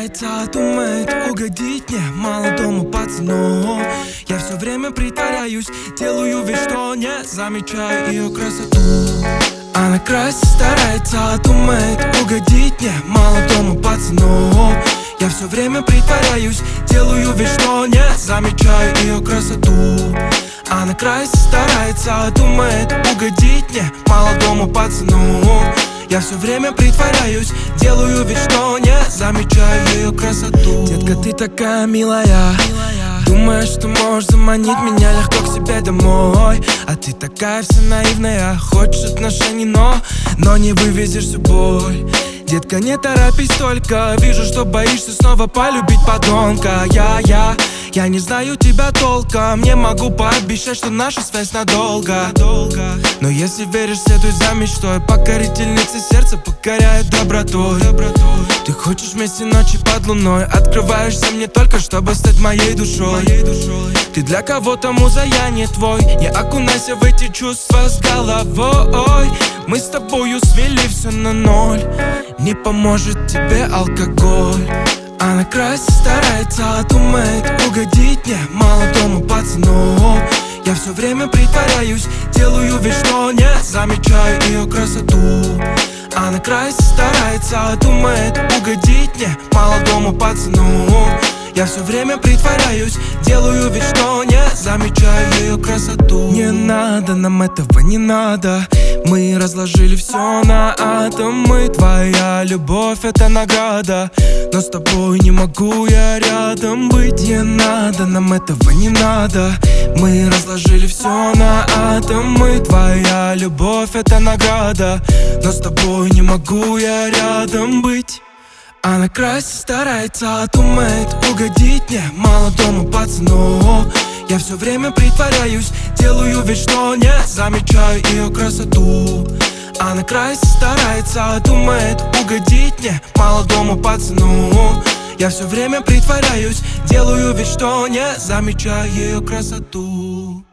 старается, думает угодить мне, молодому пацану. Я все время притворяюсь, делаю вид, что не замечаю ее красоту. Она красит, старается, думает угодить мне, молодому пацану. Я все время притворяюсь, делаю вид, что не замечаю ее красоту. Она красит, старается, думает угодить мне, молодому пацану. Я все время притворяюсь, делаю вид, что не замечаю ее красоту. Детка, ты такая милая, думаешь, что можешь заманить меня легко к себе домой. А ты такая вся наивная, хочешь отношений, но не вывезешь всю боль. Детка, не торопись только, вижу, что боишься снова полюбить подонка. Я не знаю тебя толком, не могу пообещать, что наша связь надолго. Но если веришь, следуй за мечтой, покорительница сердца покоряет добротой. Ты хочешь вместе ночи под луной, открываешься мне только, чтобы стать моей душой. Ты для кого-то муза, я не твой, не окунайся в эти чувства с головой. Мы с тобою свели все на ноль, не поможет тебе алкоголь. Она красит, старается, думает угодить мне, молодому пацану. Я все время притворяюсь, делаю вид, что не замечаю ее красоту. Она красит, старается, думает угодить мне, молодому пацану. Я все время притворяюсь, делаю вид, что не замечаю ее красоту. Не надо, нам этого не надо. Мы разложили все на атомы. Твоя любовь — это награда, но с тобой не могу я рядом быть. Не надо, нам этого не надо. Мы разложили все на атомы. Твоя любовь — это награда, но с тобой не могу я рядом быть. Она красит, старается, думает угодить мне, молодому пацану. Я все время притворяюсь, делаю вид, что не замечаю ее красоту. Она красит, старается, думает угодить мне, молодому пацану. Я все время притворяюсь, делаю вид, что не замечаю ее красоту.